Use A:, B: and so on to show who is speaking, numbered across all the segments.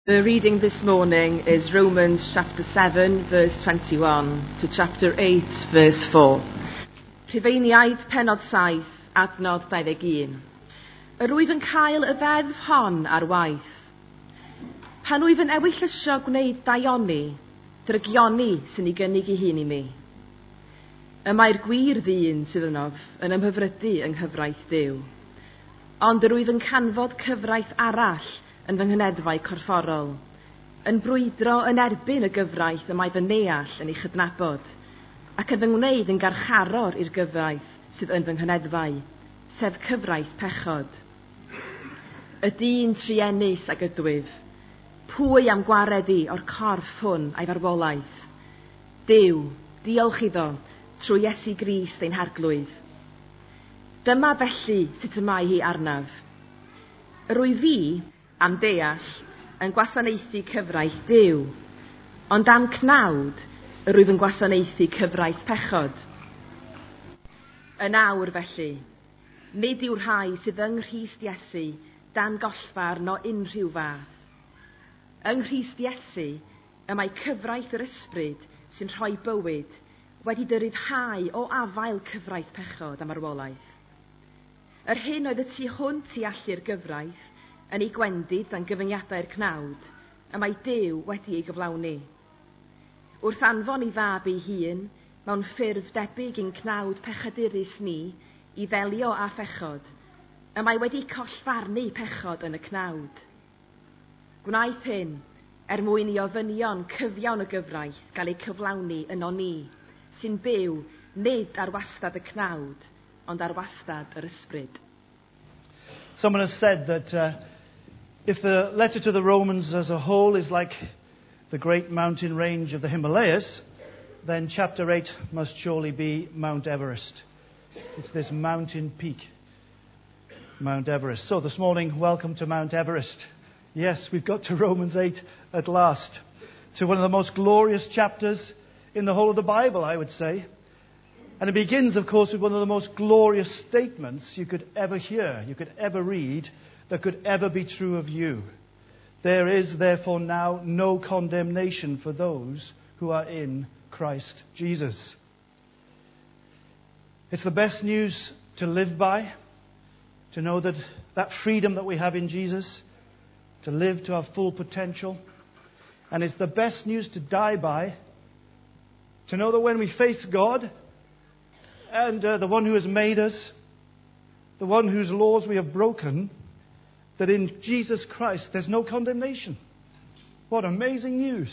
A: The reading this morning is Romans chapter 7 verse 21 to chapter 8 verse 4. Rhufeiniaid pennod 7 adnod 21. Yr wyf yn cael y ddeddf hon ar waith. Pan wyf yn ewyllysio gwneud daioni, drygioni sy'n ei gynnig I hun I mi. Y mae'r gwir ddyn sydd ynof yn ymhyfrydu yng nghyfraith Duw. Ond yr wyf yn canfod cyfraith arall yn fy nghenedfau corfforol, yn brwydro yn erbyn y gyfraith y mae fy neall yn ei chydnabod, ac yn fy ngwneud yn garcharor i'r gyfraith sydd yn fy nghenedfau, sef cyfraith pechod. Y dyn triennus ag ydwyf, pwy am gwared I o'r corff hwn a'i farwolaeth? Duw, diolch iddo, trwy Iesu Grist ein harglwydd. Dyma felly sut y mae hi arnaf. Yr wyf fi, am deall, yn gwasanaethu cyfraith Duw, ond am cnawd, yr wyf yn gwasanaethu cyfraith pechod. Yn awr felly, nid yw'r rhai sydd yng Nghrist Iesu dan gollfar no unrhyw fath. Yng Nghrist Iesu, y mae cyfraith yr ysbryd sy'n rhoi bywyd wedi dyryddhau o afael cyfraith pechod am arwolaeth. Yr hyn oedd y tu hwnt I allu'r gyfraith yn ei gwendid dan gyfyngiadau'r cnawd, y mae Duw wedi ei gyflawni. Wrth anfon I fab ei hun, mewn ffurf debyg i'n cnawd pechadurus ni I ddelio â phechod, y mae wedi collfarnu pechod yn y cnawd. Gwnaeth hyn mwyn I ofynion cyfiawn y gyfraith gael ei cyflawni yno ni, sy'n byw nid ar wastad y cnawd, ond ar wastad yr ysbryd.
B: Someone has said that if the letter to the Romans as a whole is like the great mountain range of the Himalayas, then chapter 8 must surely be Mount Everest. It's this mountain peak, Mount Everest. So this morning, welcome to Mount Everest. Yes, we've got to Romans 8 at last, to one of the most glorious chapters in the whole of the Bible, I would say. And it begins, of course, with one of the most glorious statements you could ever hear, you could ever read, that could ever be true of you. There is, therefore, now no condemnation for those who are in Christ Jesus. It's the best news to live by, to know that freedom that we have in Jesus, to live to our full potential. And it's the best news to die by, to know that when we face God, and the one who has made us, the one whose laws we have broken, that in Jesus Christ there's no condemnation. What amazing news.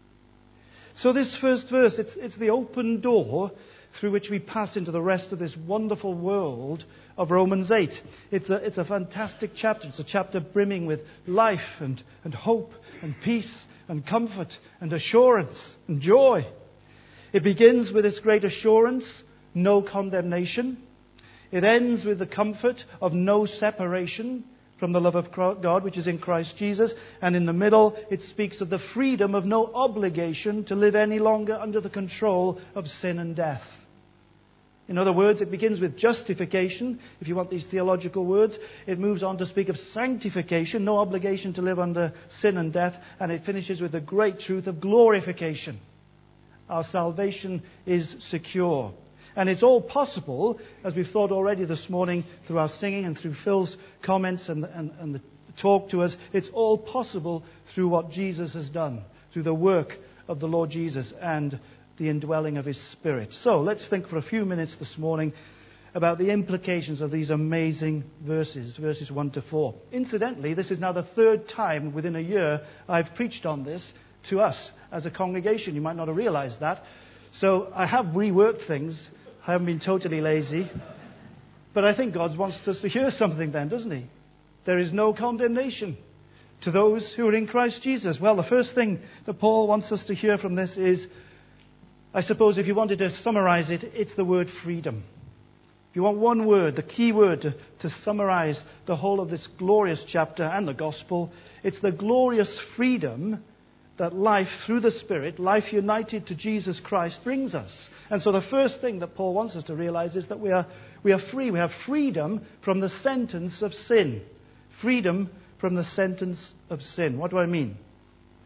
B: So this first verse, it's the open door through which we pass into the rest of this wonderful world of Romans 8. It's a fantastic chapter. It's a chapter brimming with life and hope and peace and comfort and assurance and joy. It begins with this great assurance, no condemnation. It ends with the comfort of no separation from the love of God, which is in Christ Jesus. And in the middle, it speaks of the freedom of no obligation to live any longer under the control of sin and death. In other words, it begins with justification, if you want these theological words. It moves on to speak of sanctification, no obligation to live under sin and death. And it finishes with the great truth of glorification. Our salvation is secure. And it's all possible, as we've thought already this morning through our singing and through Phil's comments and the talk to us, it's all possible through what Jesus has done, through the work of the Lord Jesus and the indwelling of His Spirit. So let's think for a few minutes this morning about the implications of these amazing verses 1 to 4. Incidentally, this is now the third time within a year I've preached on this to us as a congregation. You might not have realized that. So I have reworked things. I haven't been totally lazy. But I think God wants us to hear something then, doesn't He? There is no condemnation to those who are in Christ Jesus. Well, the first thing that Paul wants us to hear from this is, I suppose if you wanted to summarize it, it's the word freedom. If you want one word, the key word to summarize the whole of this glorious chapter and the gospel, it's the glorious freedom that life through the Spirit, life united to Jesus Christ, brings us. And so the first thing that Paul wants us to realize is that we are free. We have freedom from the sentence of sin. Freedom from the sentence of sin. What do I mean?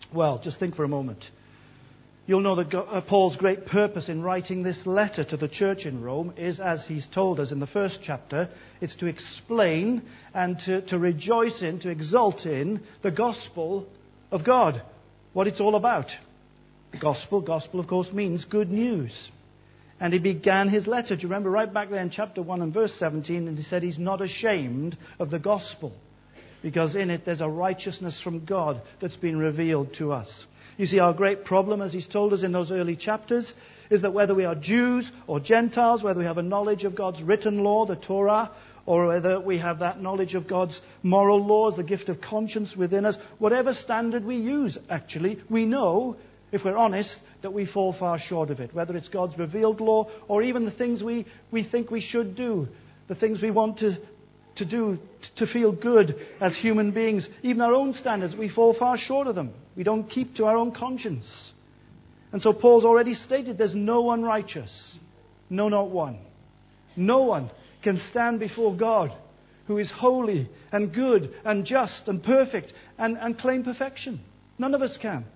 B: Well, just think for a moment. You'll know that Paul's great purpose in writing this letter to the church in Rome is, as he's told us in the first chapter, it's to explain and to rejoice in, to exult in the gospel of God, what it's all about. The gospel, of course, means good news. And he began his letter, do you remember, right back there in chapter 1 and verse 17, and he said he's not ashamed of the gospel, because in it there's a righteousness from God that's been revealed to us. You see, our great problem, as he's told us in those early chapters, is that whether we are Jews or Gentiles, whether we have a knowledge of God's written law, the Torah, or whether we have that knowledge of God's moral laws, the gift of conscience within us, whatever standard we use, actually, we know, if we're honest, that we fall far short of it. Whether it's God's revealed law or even the things we think we should do, the things we want to do to feel good as human beings, even our own standards, we fall far short of them. We don't keep to our own conscience. And so Paul's already stated there's no one righteous. No, not one. No one can stand before God who is holy and good and just and perfect and claim perfection. None of us can.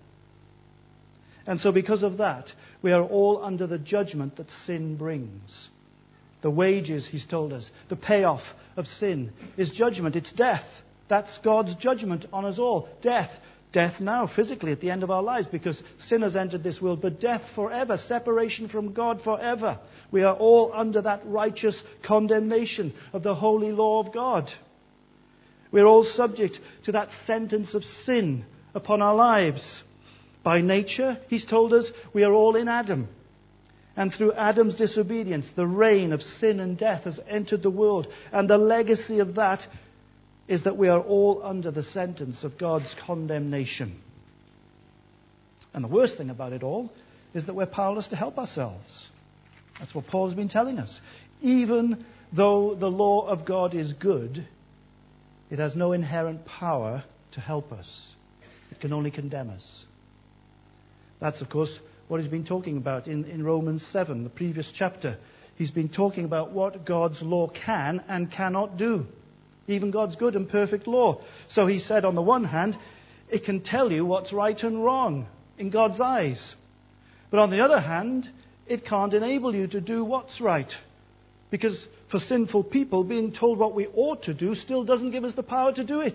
B: And so because of that, we are all under the judgment that sin brings. The wages, he's told us, the payoff of sin is judgment. It's death. That's God's judgment on us all. Death. Death now, physically, at the end of our lives, because sin has entered this world, but death forever, separation from God forever. We are all under that righteous condemnation of the holy law of God. We're all subject to that sentence of sin upon our lives. By nature, he's told us, we are all in Adam. And through Adam's disobedience, the reign of sin and death has entered the world. And the legacy of that is that we are all under the sentence of God's condemnation. And the worst thing about it all is that we're powerless to help ourselves. That's what Paul's been telling us. Even though the law of God is good, it has no inherent power to help us. It can only condemn us. That's, of course, what he's been talking about in Romans 7, the previous chapter. He's been talking about what God's law can and cannot do. Even God's good and perfect law. So he said, on the one hand, it can tell you what's right and wrong in God's eyes. But on the other hand, it can't enable you to do what's right. Because for sinful people, being told what we ought to do still doesn't give us the power to do it.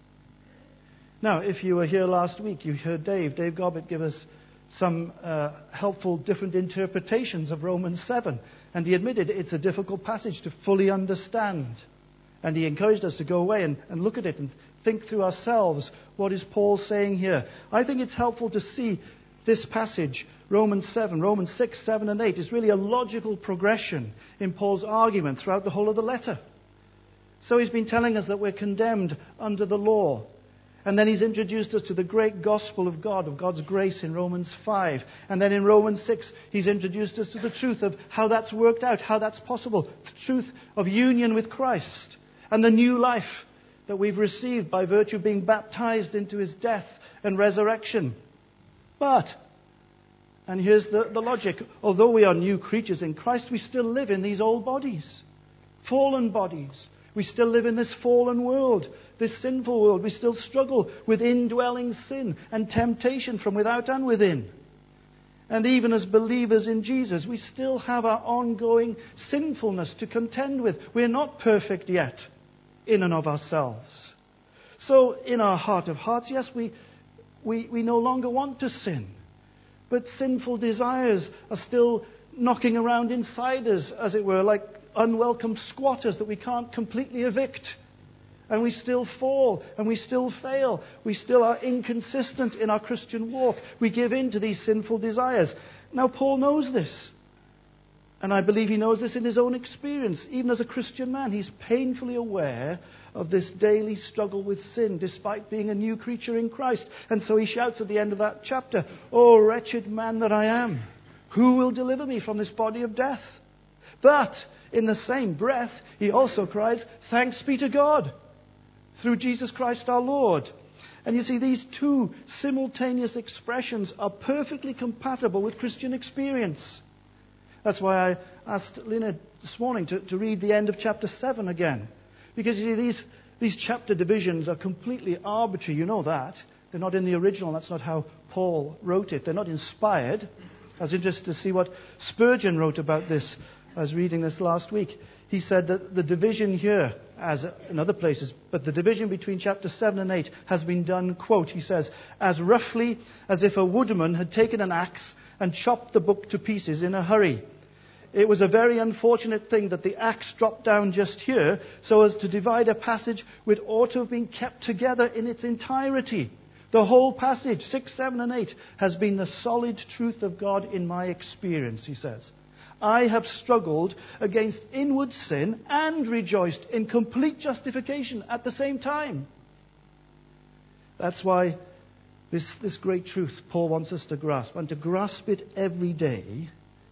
B: Now, if you were here last week, you heard Dave Gobbett give us some helpful different interpretations of Romans 7. And he admitted it's a difficult passage to fully understand. And he encouraged us to go away and look at it and think through ourselves, what is Paul saying here? I think it's helpful to see this passage, Romans 6, 7 and 8, is really a logical progression in Paul's argument throughout the whole of the letter. So he's been telling us that we're condemned under the law. And then he's introduced us to the great gospel of God, of God's grace in Romans 5. And then in Romans 6, he's introduced us to the truth of how that's worked out, how that's possible. The truth of union with Christ and the new life that we've received by virtue of being baptized into his death and resurrection. But, and here's the logic, although we are new creatures in Christ, we still live in these old bodies, fallen bodies. We still live in this fallen world, this sinful world. We still struggle with indwelling sin and temptation from without and within. And even as believers in Jesus, we still have our ongoing sinfulness to contend with. We're not perfect yet in and of ourselves. So in our heart of hearts, yes, we no longer want to sin. But sinful desires are still knocking around inside us, as it were, like unwelcome squatters that we can't completely evict. And we still fall, and we still fail. We still are inconsistent in our Christian walk. We give in to these sinful desires. Now, Paul knows this. And I believe he knows this in his own experience. Even as a Christian man, he's painfully aware of this daily struggle with sin, despite being a new creature in Christ. And so he shouts at the end of that chapter, "Oh, wretched man that I am, who will deliver me from this body of death?" But in the same breath, he also cries, "Thanks be to God, through Jesus Christ our Lord." And you see, these two simultaneous expressions are perfectly compatible with Christian experience. That's why I asked Lynette this morning to read the end of chapter 7 again. Because you see, these chapter divisions are completely arbitrary, you know that. They're not in the original. That's not how Paul wrote it. They're not inspired. I was interested to see what Spurgeon wrote about this. I was reading this last week. He said that the division here, as in other places, but the division between chapter 7 and 8 has been done, quote, he says, as roughly as if a woodman had taken an axe and chopped the book to pieces in a hurry. It was a very unfortunate thing that the axe dropped down just here so as to divide a passage which ought to have been kept together in its entirety. The whole passage, 6, 7, and 8, has been the solid truth of God in my experience, he says. I have struggled against inward sin and rejoiced in complete justification at the same time. That's why this great truth Paul wants us to grasp, and to grasp it every day,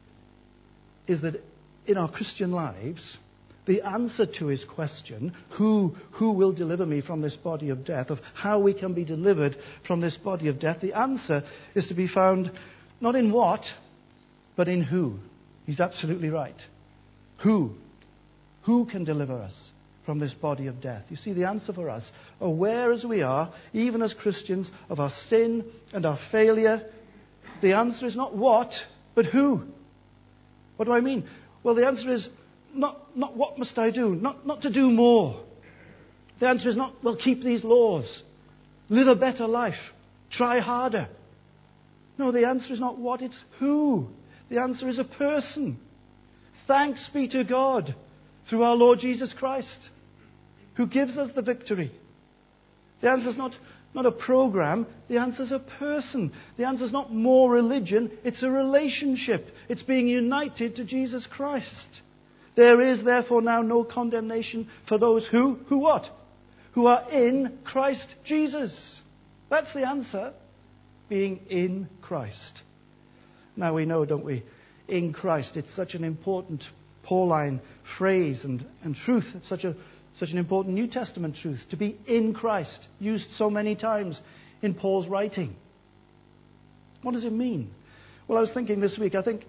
B: is that in our Christian lives, the answer to his question, who will deliver me from this body of death, of how we can be delivered from this body of death, the answer is to be found not in what, but in who. He's absolutely right. Who? Who can deliver us from this body of death? You see, the answer for us, aware as we are, even as Christians, of our sin and our failure, the answer is not what, but who. What do I mean? Well, the answer is not what must I do, not to do more. The answer is not, well, keep these laws, live a better life, try harder. No, the answer is not what, it's who. The answer is a person. Thanks be to God through our Lord Jesus Christ, who gives us the victory. The answer is not a program. The answer is a person. The answer is not more religion. It's a relationship. It's being united to Jesus Christ. There is therefore now no condemnation for those who what? Who are in Christ Jesus. That's the answer. Being in Christ. Now we know, don't we, in Christ. It's such an important Pauline phrase and truth. It's such an important New Testament truth. To be in Christ, used so many times in Paul's writing. What does it mean? Well, I was thinking this week, I think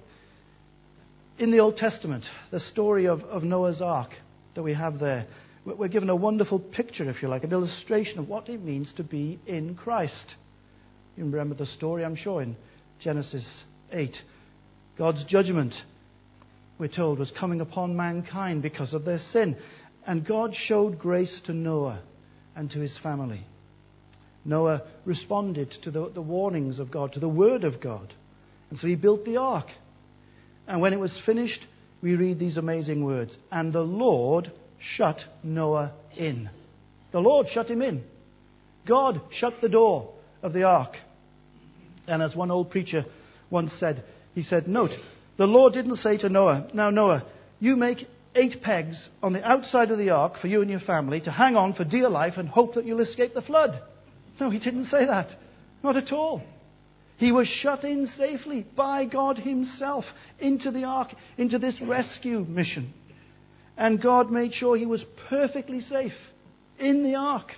B: in the Old Testament, the story of Noah's Ark that we have there, we're given a wonderful picture, if you like, an illustration of what it means to be in Christ. You remember the story, I'm sure, in Genesis 8. God's judgment, we're told, was coming upon mankind because of their sin. And God showed grace to Noah and to his family. Noah responded to the warnings of God, to the word of God. And so he built the ark. And when it was finished, we read these amazing words. And the Lord shut Noah in. The Lord shut him in. God shut the door of the ark. And as one old preacher once said, he said, note, the Lord didn't say to Noah, now Noah, you make 8 pegs on the outside of the ark for you and your family to hang on for dear life and hope that you'll escape the flood. No, he didn't say that. Not at all. He was shut in safely by God himself into the ark, into this rescue mission. And God made sure he was perfectly safe in the ark.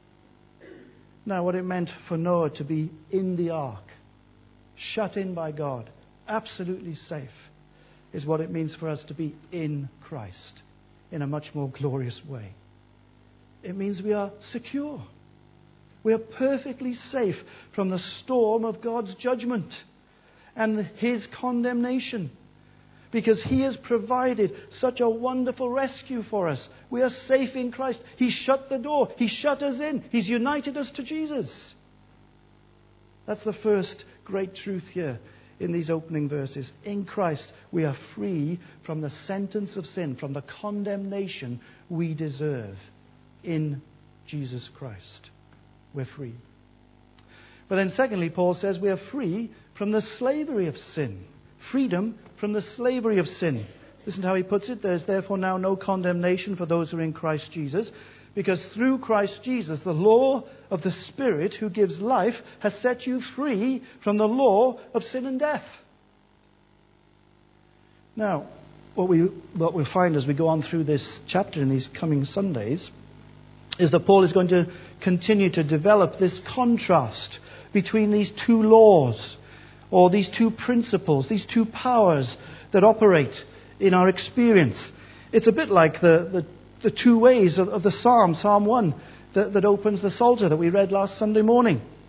B: Now, what it meant for Noah to be in the ark, shut in by God, absolutely safe, is what it means for us to be in Christ in a much more glorious way. It means we are secure. We are perfectly safe from the storm of God's judgment and his condemnation, because he has provided such a wonderful rescue for us. We are safe in Christ. He shut the door. He shut us in. He's united us to Jesus. That's the first great truth here in these opening verses. In Christ, we are free from the sentence of sin, from the condemnation we deserve. In Jesus Christ, we're free. But then secondly, Paul says we are free from the slavery of sin. Freedom from the slavery of sin. Listen to how he puts it. There's therefore now no condemnation for those who are in Christ Jesus, because through Christ Jesus, the law of the Spirit who gives life has set you free from the law of sin and death. Now, what we'll find as we go on through this chapter in these coming Sundays is that Paul is going to continue to develop this contrast between these two laws, or these two principles, these two powers that operate in our experience. It's a bit like the two ways of the Psalm 1, that opens the Psalter that we read last Sunday morning.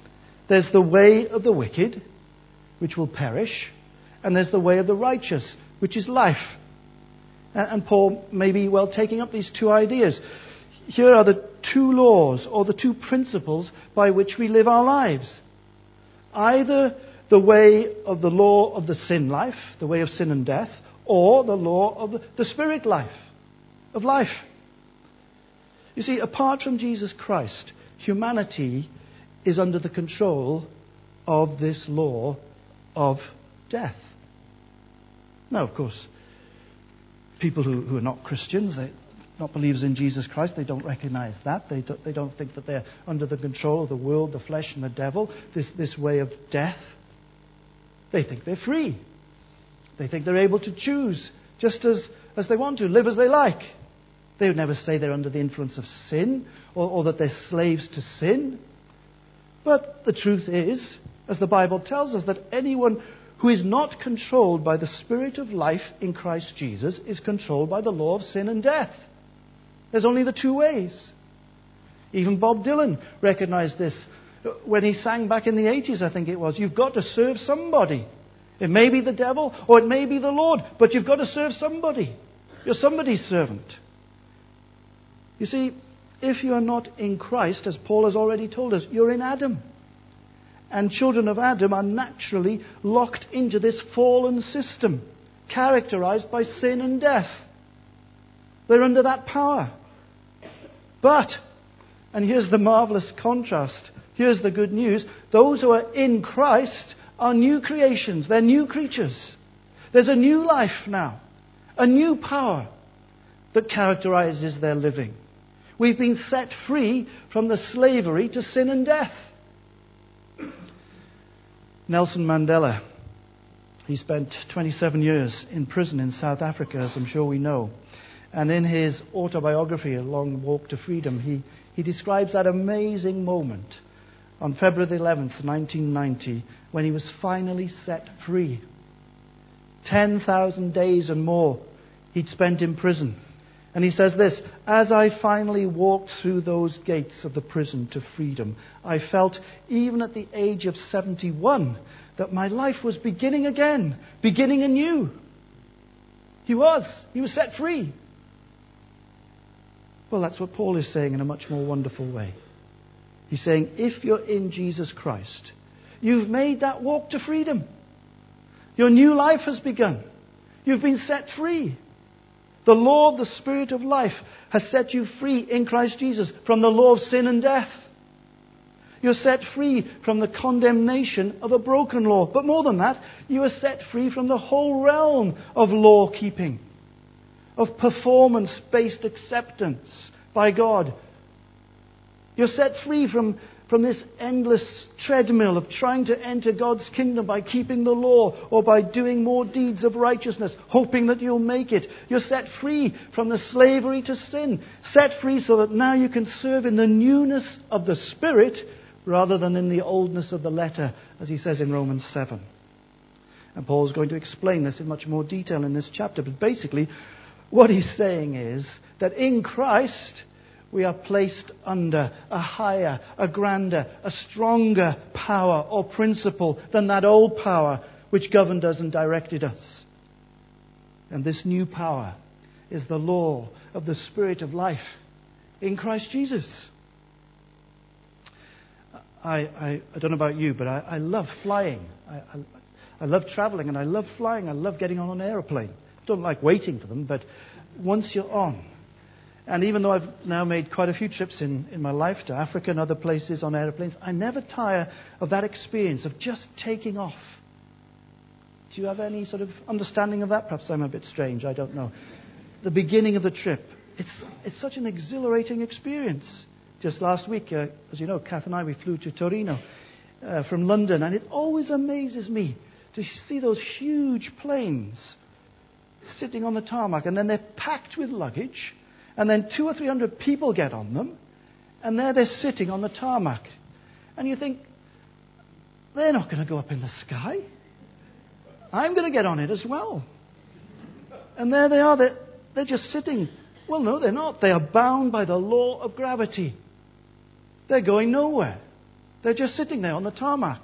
B: There's the way of the wicked, which will perish, and there's the way of the righteous, which is life. And Paul may be taking up these two ideas. Here are the two laws, or the two principles by which we live our lives. Either the way of the law of the sin life, the way of sin and death, or the law of the spirit life, of life. You see, apart from Jesus Christ, humanity is under the control of this law of death. Now, of course, people who are not Christians, they're not believers in Jesus Christ, they don't recognize that. They don't think that they're under the control of the world, the flesh, and the devil, this way of death. They think they're free. They think they're able to choose just as they want to, live as they like. They would never say they're under the influence of sin or that they're slaves to sin. But the truth is, as the Bible tells us, that anyone who is not controlled by the Spirit of life in Christ Jesus is controlled by the law of sin and death. There's only the two ways. Even Bob Dylan recognized this when he sang back in the 80s, I think it was. You've got to serve somebody. It may be the devil or it may be the Lord, but you've got to serve somebody. You're somebody's servant. You see, if you are not in Christ, as Paul has already told us, you're in Adam. And children of Adam are naturally locked into this fallen system, characterized by sin and death. They're under that power. But, and here's the marvelous contrast, here's the good news, those who are in Christ are new creations, they're new creatures. There's a new life now, a new power that characterizes their living. We've been set free from the slavery to sin and death. Nelson Mandela, he spent 27 years in prison in South Africa, as I'm sure we know. And in his autobiography, A Long Walk to Freedom, he describes that amazing moment on February the 11th, 1990, when he was finally set free. 10,000 days and more he'd spent in prison. And he says this, as I finally walked through those gates of the prison to freedom, I felt, even at the age of 71, that my life was beginning again, beginning anew. He was set free. Well, that's what Paul is saying in a much more wonderful way. He's saying, if you're in Jesus Christ, you've made that walk to freedom. Your new life has begun. You've been set free. The law of the Spirit of life has set you free in Christ Jesus from the law of sin and death. You're set free from the condemnation of a broken law. But more than that, you are set free from the whole realm of law keeping, of performance-based acceptance by God. You're set free from this endless treadmill of trying to enter God's kingdom by keeping the law or by doing more deeds of righteousness, hoping that you'll make it. You're set free from the slavery to sin, set free so that now you can serve in the newness of the Spirit rather than in the oldness of the letter, as he says in Romans 7. And Paul's going to explain this in much more detail in this chapter. But basically, what he's saying is that in Christ, we are placed under a higher, a grander, a stronger power or principle than that old power which governed us and directed us. And this new power is the law of the Spirit of life in Christ Jesus. I don't know about you, but I love flying. I love traveling and I love flying. I love getting on an aeroplane. I don't like waiting for them, but once you're on, and even though I've now made quite a few trips in my life to Africa and other places on aeroplanes, I never tire of that experience of just taking off. Do you have any sort of understanding of that? Perhaps I'm a bit strange, I don't know. The beginning of the trip, it's such an exhilarating experience. Just last week, as you know, Kath and I, we flew to Torino from London, and it always amazes me to see those huge planes sitting on the tarmac, and then they're packed with luggage. And then 200 or 300 people get on them, and there they're sitting on the tarmac. And you think, they're not going to go up in the sky. I'm going to get on it as well. And there they are, they're just sitting. Well, no, they're not. They are bound by the law of gravity. They're going nowhere. They're just sitting there on the tarmac.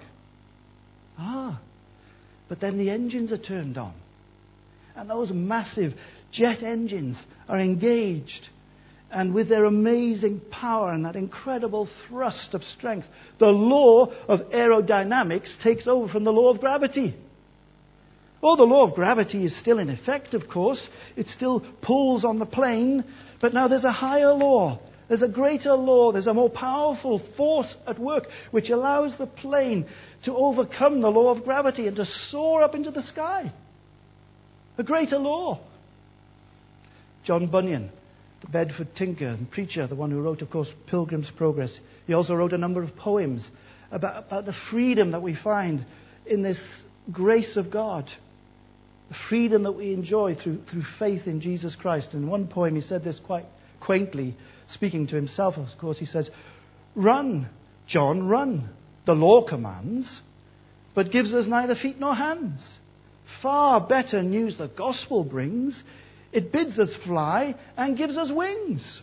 B: But then the engines are turned on. And those massive jet engines are engaged. And with their amazing power and that incredible thrust of strength, the law of aerodynamics takes over from the law of gravity. Oh, the law of gravity is still in effect, of course. It still pulls on the plane. But now there's a higher law. There's a greater law. There's a more powerful force at work which allows the plane to overcome the law of gravity and to soar up into the sky. A greater law. John Bunyan, the Bedford tinker and preacher, the one who wrote, of course, Pilgrim's Progress. He also wrote a number of poems about the freedom that we find in this grace of God. The freedom that we enjoy through faith in Jesus Christ. In one poem he said this quite quaintly, speaking to himself, of course. He says, "Run, John, run. The law commands, but gives us neither feet nor hands. Far better news the gospel brings. It bids us fly and gives us wings."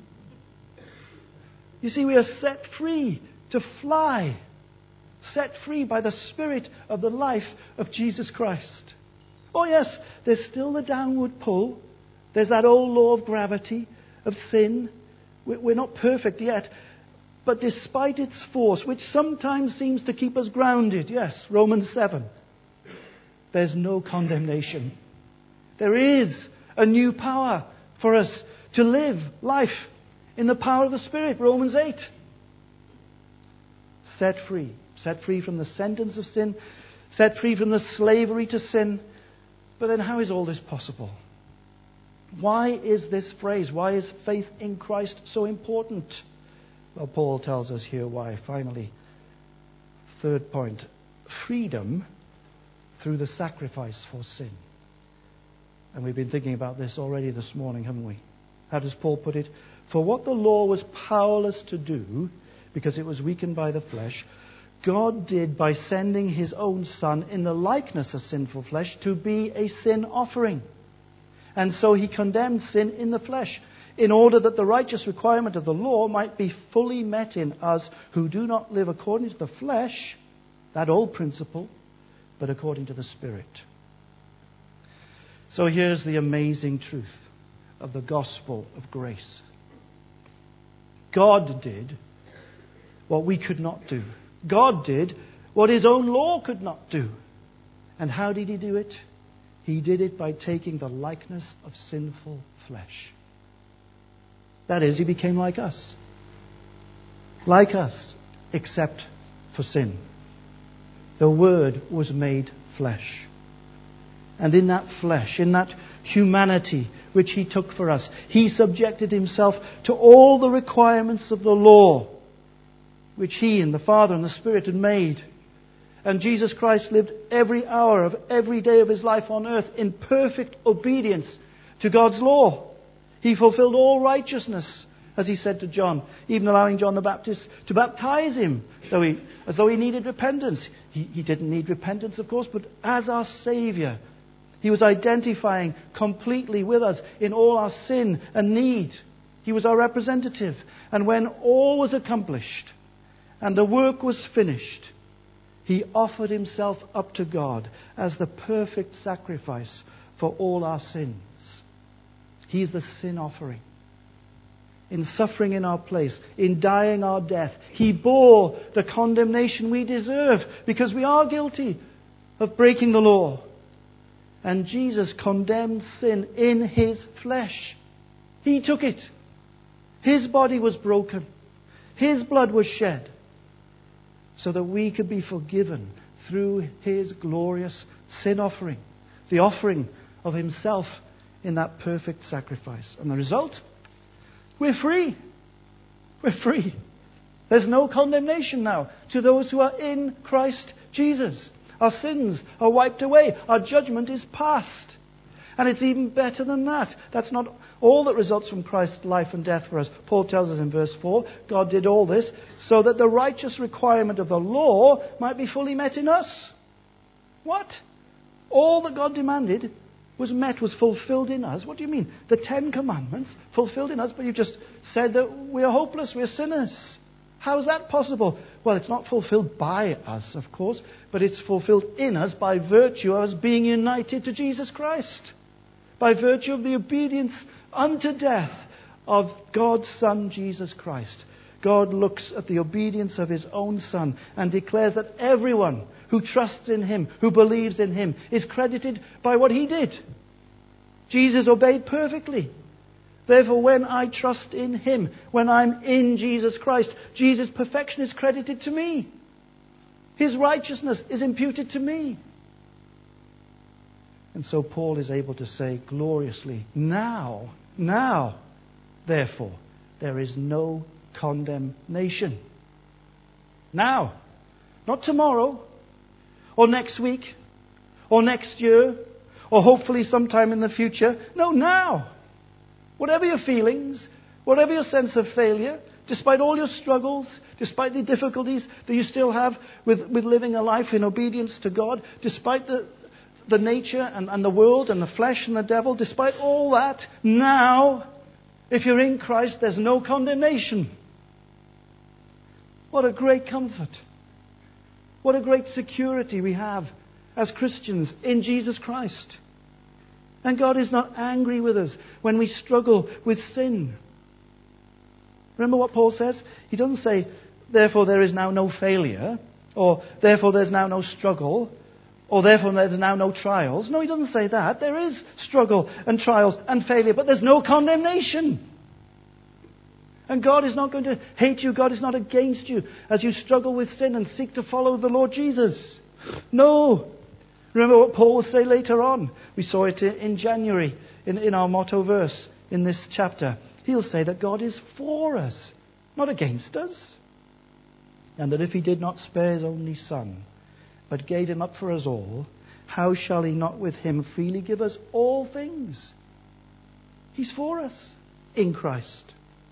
B: You see, we are set free to fly. Set free by the Spirit of the life of Jesus Christ. Oh yes, there's still the downward pull. There's that old law of gravity, of sin. We're not perfect yet. But despite its force, which sometimes seems to keep us grounded, yes, Romans 7, there's no condemnation. There is a new power for us to live life in the power of the Spirit, Romans 8. Set free from the sentence of sin, set free from the slavery to sin. But then how is all this possible? Why is this phrase, why is faith in Christ so important? Well, Paul tells us here why. Finally, third point, freedom through the sacrifice for sin. And we've been thinking about this already this morning, haven't we? How does Paul put it? For what the law was powerless to do, because it was weakened by the flesh, God did by sending his own Son in the likeness of sinful flesh to be a sin offering. And so he condemned sin in the flesh, in order that the righteous requirement of the law might be fully met in us who do not live according to the flesh, that old principle, but according to the Spirit. So here's the amazing truth of the gospel of grace. God did what we could not do. God did what his own law could not do. And how did he do it? He did it by taking the likeness of sinful flesh. That is, he became like us. Like us, except for sin. The Word was made flesh. And in that flesh, in that humanity which he took for us, he subjected himself to all the requirements of the law, which he and the Father and the Spirit had made. And Jesus Christ lived every hour of every day of his life on earth in perfect obedience to God's law. He fulfilled all righteousness, as he said to John, even allowing John the Baptist to baptize him, as though he needed repentance. He didn't need repentance, of course, but as our Saviour, he was identifying completely with us in all our sin and need. He was our representative. And when all was accomplished and the work was finished, he offered himself up to God as the perfect sacrifice for all our sins. He is the sin offering. In suffering in our place, in dying our death, he bore the condemnation we deserve because we are guilty of breaking the law. And Jesus condemned sin in his flesh. He took it. His body was broken. His blood was shed so that we could be forgiven through his glorious sin offering, the offering of himself in that perfect sacrifice. And the result? We're free. We're free. There's no condemnation now to those who are in Christ Jesus. Our sins are wiped away. Our judgment is past. And it's even better than that. That's not all that results from Christ's life and death for us. Paul tells us in verse 4, God did all this so that the righteous requirement of the law might be fully met in us. What? All that God demanded was met, was fulfilled in us. What do you mean? The 10 Commandments fulfilled in us, but you just said that we are hopeless, we are sinners. How is that possible? Well, it's not fulfilled by us, of course, but it's fulfilled in us by virtue of us being united to Jesus Christ. By virtue of the obedience unto death of God's Son, Jesus Christ. God looks at the obedience of his own Son and declares that everyone who trusts in him, who believes in him, is credited by what he did. Jesus obeyed perfectly. Therefore, when I trust in him, when I'm in Jesus Christ, Jesus' perfection is credited to me. His righteousness is imputed to me. And so Paul is able to say gloriously, now, therefore, there is no condemnation. Now. Not tomorrow, or next week, or next year, or hopefully sometime in the future. No, now. Whatever your feelings, whatever your sense of failure, despite all your struggles, despite the difficulties that you still have with living a life in obedience to God, despite the nature and the world and the flesh and the devil, despite all that, now, if you're in Christ, there's no condemnation. What a great comfort. What a great security we have as Christians in Jesus Christ. And God is not angry with us when we struggle with sin. Remember what Paul says? He doesn't say, therefore there is now no failure, or therefore there's now no struggle, or therefore there's now no trials. No, he doesn't say that. There is struggle and trials and failure, but there's no condemnation. And God is not going to hate you. God is not against you as you struggle with sin and seek to follow the Lord Jesus. No. Remember what Paul will say later on. We saw it in January in our motto verse in this chapter. He'll say that God is for us, not against us. And that if he did not spare his only Son, but gave him up for us all, how shall he not with him freely give us all things? He's for us in Christ.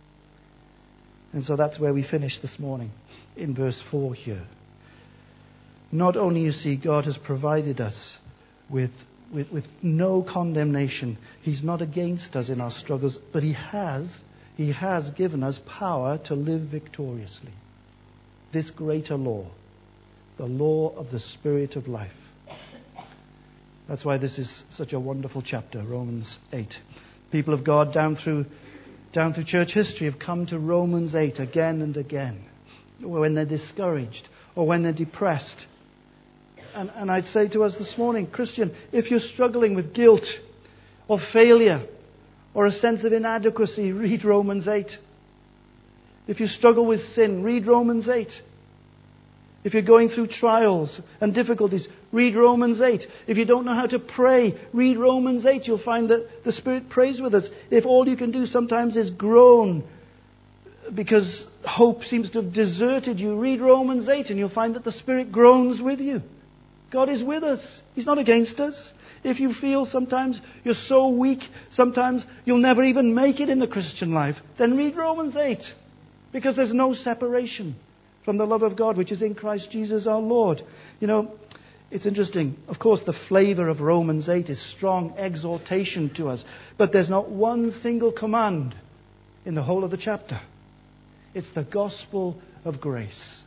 B: And so that's where we finish this morning, in verse 4 here. Not only, you see, God has provided us with no condemnation. He's not against us in our struggles, but He has given us power to live victoriously. This greater law, the law of the Spirit of life. That's why this is such a wonderful chapter, Romans 8. People of God down through church history have come to Romans 8 again and again, when they're discouraged or when they're depressed. And I'd say to us this morning, Christian, if you're struggling with guilt or failure or a sense of inadequacy, read Romans 8. If you struggle with sin, read Romans 8. If you're going through trials and difficulties, read Romans 8. If you don't know how to pray, read Romans 8. You'll find that the Spirit prays with us. If all you can do sometimes is groan because hope seems to have deserted you, read Romans 8 and you'll find that the Spirit groans with you. God is with us. He's not against us. If you feel sometimes you're so weak, sometimes you'll never even make it in the Christian life, then read Romans 8. Because there's no separation from the love of God which is in Christ Jesus our Lord. You know, it's interesting. Of course, the flavour of Romans 8 is strong exhortation to us. But there's not one single command in the whole of the chapter. It's the gospel of grace.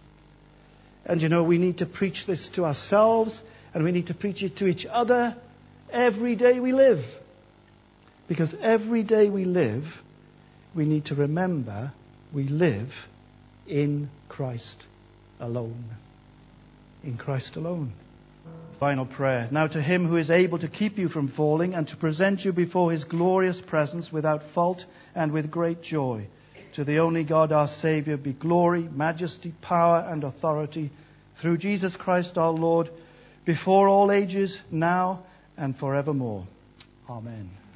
B: And you know, we need to preach this to ourselves and we need to preach it to each other every day we live. Because every day we live, we need to remember we live in Christ alone. In Christ alone. Final prayer. Now to Him who is able to keep you from falling and to present you before His glorious presence without fault and with great joy. To the only God our Saviour be glory, majesty, power and authority through Jesus Christ our Lord, before all ages, now and forevermore. Amen.